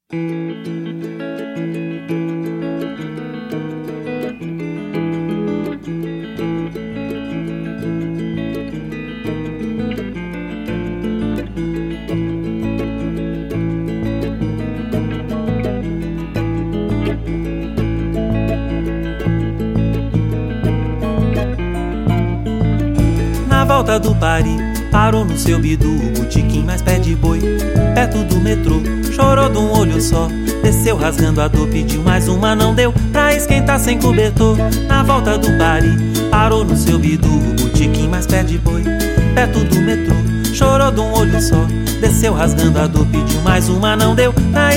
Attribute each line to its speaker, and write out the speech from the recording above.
Speaker 1: Na volta do Pari, parou no seu bidu, o botequim mais pé de boi, perto do metrô. Chorou de um olho só, desceu rasgando a dor, pediu mais uma, não deu, pra esquentar sem cobertor. Na volta do Pari, parou no seu bidu, o botequim mais pé de boi, perto do metrô. Chorou de um olho só, desceu rasgando a dor, pediu mais uma, não deu, pra